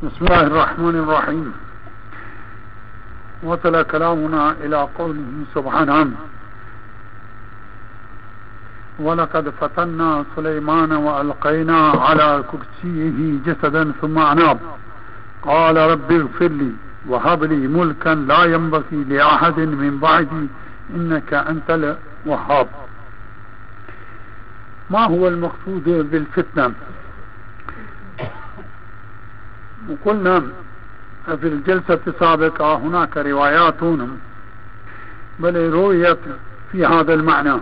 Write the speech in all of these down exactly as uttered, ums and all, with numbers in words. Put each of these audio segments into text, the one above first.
بسم الله الرحمن الرحيم. وصل كلامنا إلى قوله سبحانه: ولقد فتنا سليمان وألقينا على كرسيه جسدا ثم أناب قال رب اغفر لي وهب لي ملكا لا ينبغي لأحد من بعدي إنك أنت الوهاب. ما هو المقصود بالفتنة؟ وقلنا في الجلسة السابقة هناك روايات بل رويت في هذا المعنى،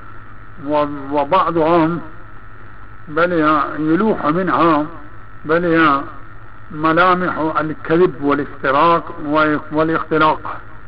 وبعضهم بل يلوح منها بل ملامح الكذب والافتراق والاختلاق،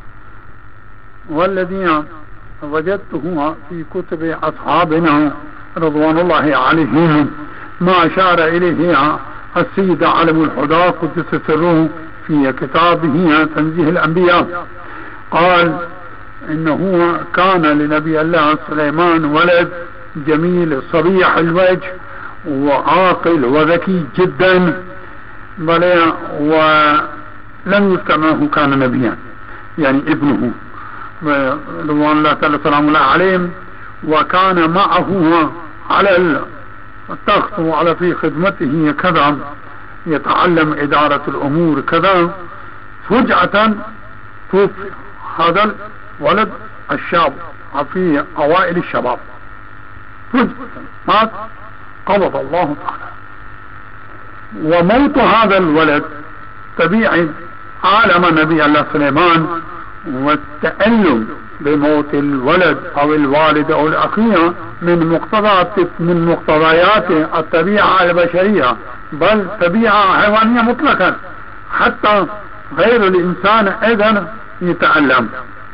والذي وجدته في كتب أصحابنا رضوان الله عليهم ما أشار إليه السيد علم الهدى قدس سره في كتابه تنزيه الأنبياء. قال إنه كان لنبي الله سليمان ولد جميل صبيح الوجه وعاقل وذكي جدا، بل ولم يذكر أنه كان نبيا، يعني ابنه رضوان الله تعالى سلام الله عليهم، وكان معه على التخت وعلى في خدمته كذا يتعلم إدارة الأمور كذا. فجأة توفي هذا الولد الشاب في أوائل الشباب، فجأة مات قبض الله تعالى. وموت هذا الولد طبيعي عالم نبي الله سليمان، والتألم بموت الولد أو الوالد أو الأخير من مقتضيات من مقتضيات الطبيعة البشرية، بل طبيعة حيوانية مطلقا، حتى غير الإنسان أيضا يتألم.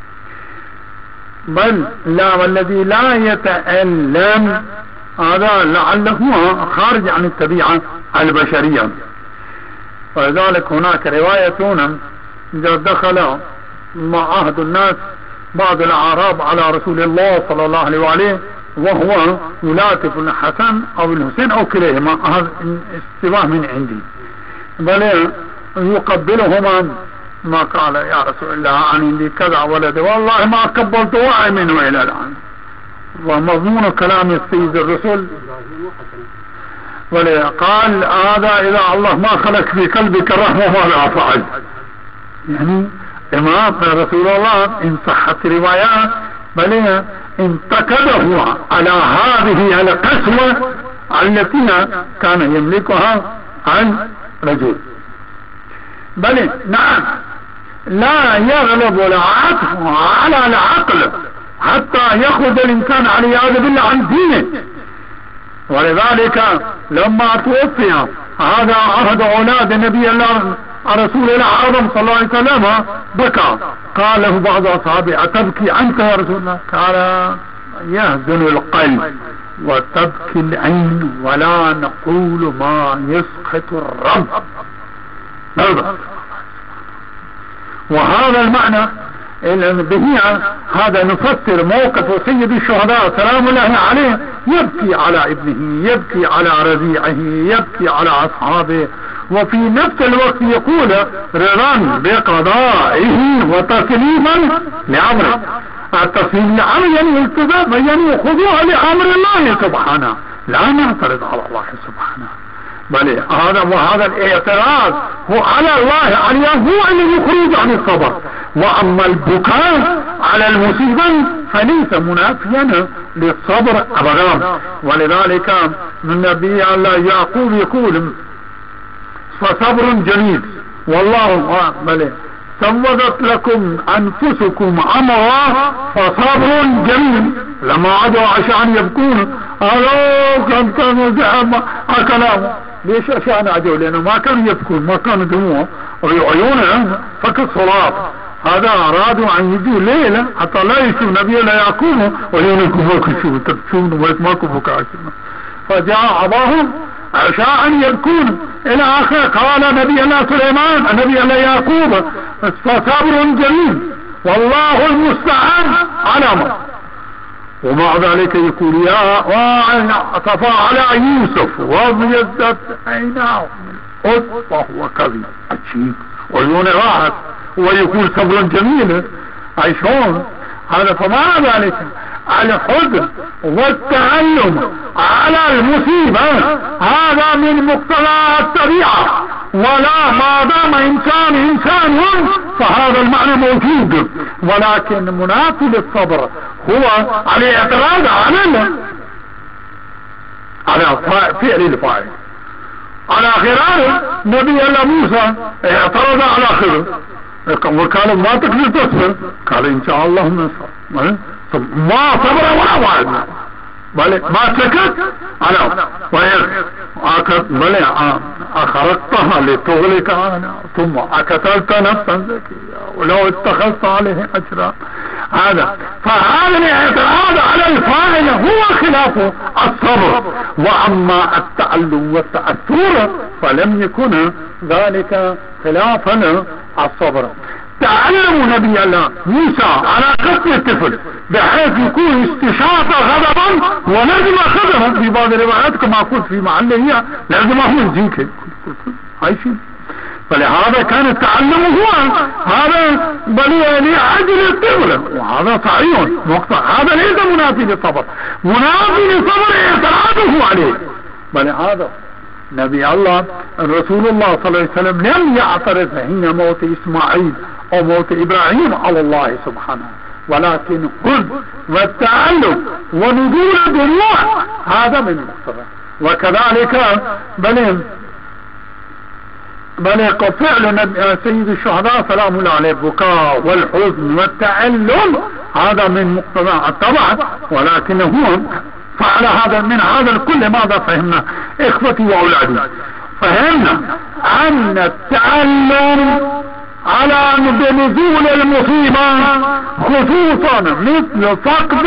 بل لا، والذي لا يتألم هذا لعله خارج عن الطبيعة البشرية. ولذلك هناك روايتون دخل مع عهد الناس بعض الأعراب على رسول الله صلى الله عليه وآله وهو يلاطف الحسن أو الحسين أو كليهما، هذا استواه من عندي، بل يقبلهما. ما قال يا رسول الله عن عندي كذا ولد، والله ما قبلت واحد منه إلى الآن. ومضمون كلام السيد الرسول قال هذا إذا الله ما خلق في قلبك الرحمة ماذا فعل؟ يعني إمام رسول الله إن صحت روايات بل انتقده على هذه القسوة التي كان يملكها عن رجل. بل نعم لا يغلب العطف على العقل حتى يخرج الإنسان والعياذ بالله عن دينه. ولذلك لما توفي هذا عهد أولاد النبي الله رسول الله أعظم صلى الله عليه وسلم بكى. قال له بعض أصحابه أتبكي عنك يا رسول الله؟ قال يهزن القلب وتبكي العين ولا نقول ما يسخط الرب. وهذا المعنى به هذا نفسر موقف سيد الشهداء سلام الله عليه، يبكي على ابنه، يبكي على رضيعه، يبكي على أصحابه، وفي نفس الوقت يقول رضا بقضائه وتسليما لأمره. التسليم لأمر يعني التزام، يعني خضوع لأمر الله سبحانه، لا نعترض على الله سبحانه، بل هذا وهذا الاعتراض هو على الله عليه، هو الذي يخرج عن الصبر. واما البكاء على المصيبة فليس منافيا للصبر ابدا. ولذلك النبي الله يعقوب يقول فصبر جميل والله بل سودت لكم انفسكم امرا فصبر جميل. لما عادوا عشان يبكون قالوا كان كانوا ذهب كلامه ليش عشان عادوا؟ لانه ما كانوا يبكون، ما كانوا دموع عيونهم فقط صلاة. هذا ارادوا ان يجوا ليلة حتى لا يشوفوا نبي الله يعقوب ويونكم ماكو شو تبكون ماكو بكاء. فجاء اباهم عشاء يبكون الى اخره. قال نبي الله سليمان نبي الله يعقوب فصبر جميل والله المستعان على ما. ومع ذلك يقول يا طفى على يوسف وابيضت عيناه فهو كظيم. عجيب، عيون راحت ويكون صبر جميل. اي شلون هذا؟ فما ذلك الحزن والتعلم على المصيبة هذا من مقتضى الطبيعة، ولا ما دام انسان انسان فهذا المعنى موجود، ولكن منافي للصبر هو الاعتراض على على فعل الفاعل. على غرار نبي الله موسى اعترض على خضر وقال ما تقدر تصبر، قال ان شاء الله نصبر. ما صبر ولا وعد، بل ما سكت على بل اخرجتها لتغلق عنها ثم اقتلت نفسا زكية ولو اتخذت عليه اجرا. هذا فهذا الاعتراض على الفاعل هو خلاف الصبر، واما التعلم والتأثر فلم يكن ذلك خلافا الصبر. تعلم نبي الله موسى على قتل الطفل بحيث يكون استشاط غضبا ولازم خضرا في بعض الروايات كما قلت في محله هي لازمه يزيك هاي شيء. فلهذا كان التعلم هو هذا بل لأجل الطفل، وهذا صحيح مقطع. هذا ليس منافي للصبر، منافي للصبر اعتراضه عليه. بل هذا نبي الله رسول الله صلى الله عليه وسلم لم يعترض حين موت اسماعيل او موت ابراهيم على الله سبحانه، ولكن حزن والتعلم ونزول الدموع هذا من مقتضى. وكذلك بل بل فعل سيد الشهداء سلام الله عليه البكاء والحزن والتعلم هذا من مقتضى الطبع، ولكن هو فعل هذا. من هذا الكل ماذا فهمنا اخوتي واولادي؟ فهمنا ان التعلم على بنزول المصيبة خصوصا مثل فقد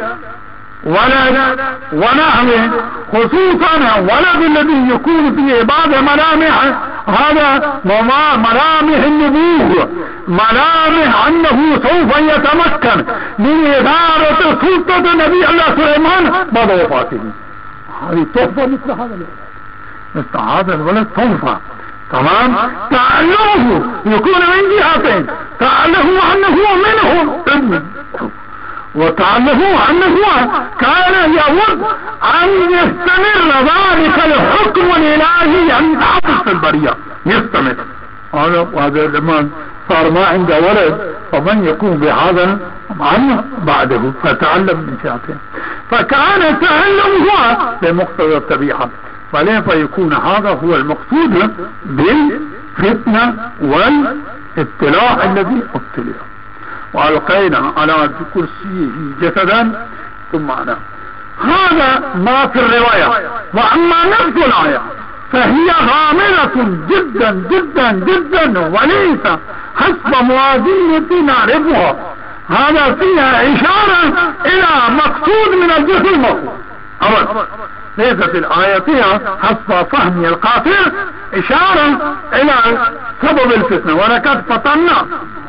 ولد ونحوه، خصوصا ولد الذي يكون فيه بعض ملامح هذا ملامح النبوة، ملامح انه سوف يتمكن من ادارة سلطة نبي الله سليمان بعد وفاته. هذه تحفة مثل هذا الولد، مثل هذا الولد تحفة. تمام. تعلمه يكون من جهتين، تعلمه انه منهم ابن، وتعلمه انه كان يود ان يستمر ذلك الحكم الالهي ان يحفظ في البرية يستمر. هذا وهذا لما صار ما عنده ولد فمن يكون بهذا عنه بعده، فتعلم من جهتين. فكان التعلم هو بمقتضى الطبيعة، فليه فيكون هذا هو المقصود بالفتنة والابتلاء الذي ابتلي. وألقينا على كرسيه جسدا ثم أنا. هذا ما في الرواية. وأما نفس الآية فهي غامضة جدا جدا جدا وليس حسب موازينة نعرفها. هذا فيها إشارة إلى مقصود من الجسد المقصود أولا، ليست الآية فيها حسب فهمي القاصر إشارة إلى سبب الفتنة. ولقد فتنا.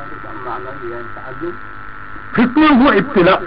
فتنة هو ابتلاء،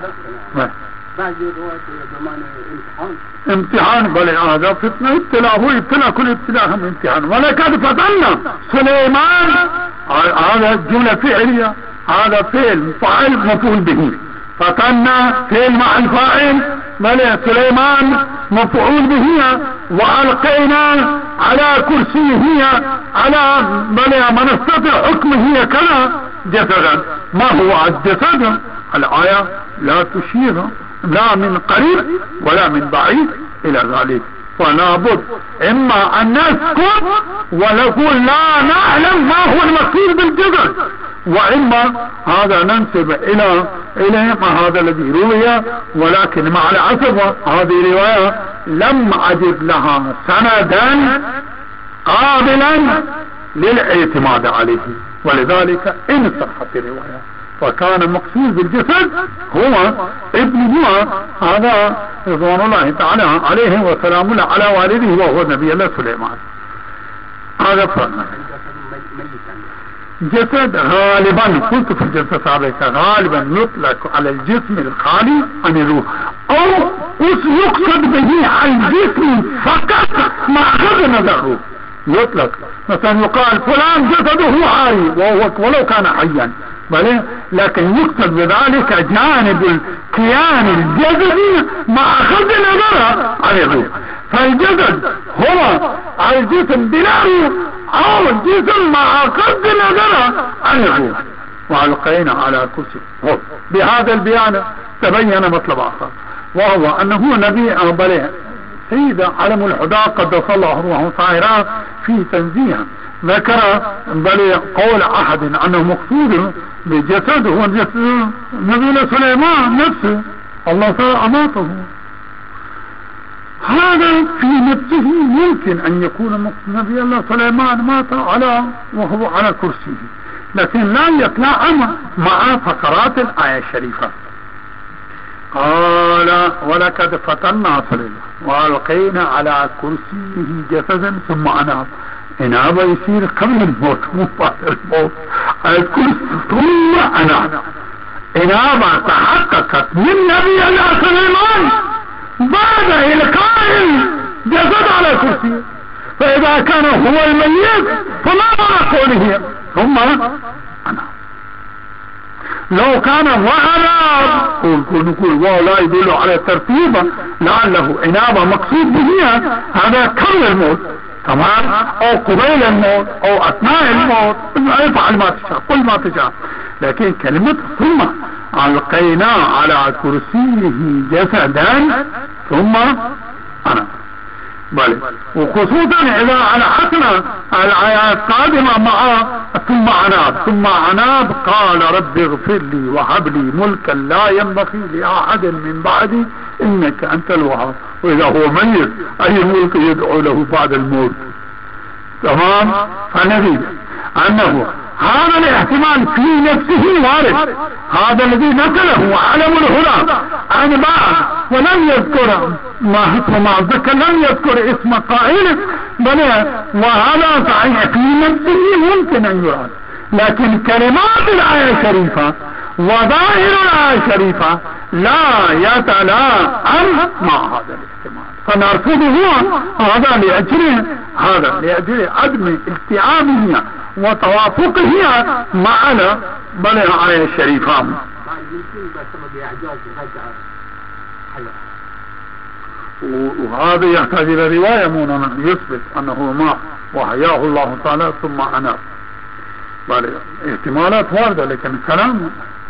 امتحان. بل هذا فتنة ابتلاء، هو ابتلاء، كل ابتلاء هم امتحان. ولقد فتنا سليمان، هذا جملة فعلية، هذا فعل فاعل مفعول به. فتنا فعل مع الفاعل، بل سليمان مفعول به. وألقينا على كرسيه على بل منصة حكمه كذا جسدا. ما هو الجسد؟ الآية لا تشير لا من قريب ولا من بعيد إلى ذلك، فنابد إما أن نسكت ونقول لا نعلم ما هو المقصود بالجسد، وإما هذا ننسب إلى إلى ما هذا الذي روي. ولكن مع الأسف هذه الرواية لم أجد لها سندا قابلا للاعتماد عليه، ولذلك إن صحت الرواية. وكان المقصود بالجسد هو ابنه، هذا رضوان الله تعالى عليه وسلام الله على والده وهو نبي الله سليمان. هذا فرنا جسد غالبا قلت في الجلسة السابقة غالبا يطلق على الجسم الخالي عن الروح، او يقصد به الجسم فقط مع غض نظر الروح. يطلق، مثلا يقال فلان جسده عاري وهو ولو كان حيا، بل لكن يقصد بذلك جانب الكيان الجسدي مع أخذ نظر عن الروح. فالجسد هو الجسم بلا روح أو الجسم مع أخذ نظر عن الروح. وألقينا على كرسي. بهذا البيان تبين مطلب آخر، وهو أنه نبي بل سيد علم الهدى قدس الله روحه طاهرا في تنزيه ذكر بل قول أحد أنه مقصود بجسد هو جسد نبي سليمان نفسه، الله تعالى أماته. هذا في نفسه يمكن أن يكون نبي الله سليمان مات على وهو على كرسيه، لكن لا يتلائم مع فقرات الآية الشريفة. قال ولقد فتنا سليمان وألقينا على كرسيه جسدا ثم أناب. إناب يصير قبل الموت مو بعد الموت. الكرسي ثم أناب، إنابة تحققت من نبي الله سليمان بعد إلقاء الجسد على كرسيه. فإذا كان هو الميت فما معنى قوله ثم أناب؟ لو كان وأناب نقول ولا يدل على ترتيبه، لعله إنابة مقصود به هذا قبل الموت تمام، أو قبيل الموت أو أثناء الموت، افعل ما تشاء قل ما تشاء. لكن كلمة ثم ألقينا على كرسيه جسدا ثم أنا بل وخصوصا إذا ألحقنا الآيات القادمة مع ثم عناب. ثم عناب قال رب اغفر لي وهب لي ملكا لا ينبغي لأحد من بعدي إنك أنت الوهاب. وإذا هو ميت أي ملك يدعو له بعد الموت؟ تمام. فنريد أنه هذا الاحتمال في نفسه وارد، هذا الذي نقله علم الهدى عن بعض ولم يذكر ما وما ذكر لم يذكر اسم قائل، بل وهذا صحيح في نفسه ممكن ان يراد، لكن كلمات الآية الشريفة وظاهر الآية الشريفة لا يتلائم مع هذا الاحتمال، فنرفضه هذا لأجل هذا لأجل عدم التئامه وتوافقه مع بل الآية الشريفة. وهذا يحتاج إلى رواية مننا يثبت أنه ما وحياه الله تعالى ثم أناب. بل احتمالات واردة لكن كلام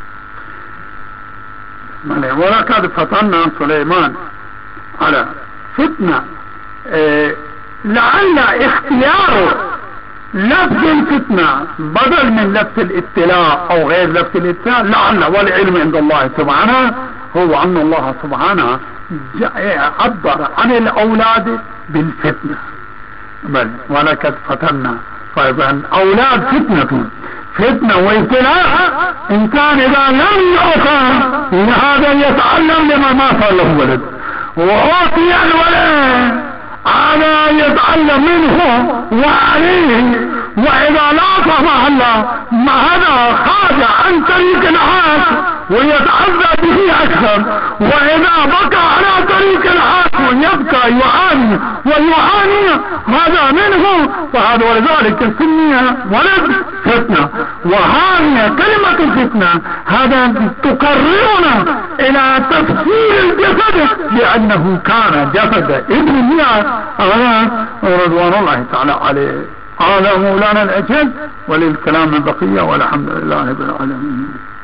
ولقد فتنا سليمان على فتنة اه لعل اختيار لفظ الفتنة بدل من لفظ الابتلاء او غير لفظ الابتلاء لعل، والعلم عند الله سبحانه هو ان الله سبحانه عبر عن الاولاد بالفتنة. بل ولقد فتنا، فاذا اولاد فتنة فتنة وابتلاء. انسان اذا لم يعطى هذا يتعلم لما ما صار له ولد، وأعطي الولد هذا يتعلم منه وعليه، واذا لا سمح الله ما هذا خارج عن طريق العاش ويتعذب به اكثر، واذا بقى على طريق العاش يبقى يعاني ويعاني هذا منه. فهذا ولذلك سمي ولد فتنة. وهذه كلمة الفتنة هذا تقررنا الى تفسير الجسد لانه كان جسد ابن الله رضوان الله تعالى عليه. هذا مولانا الأجل، وللكلام البقية والحمد لله رب العالمين.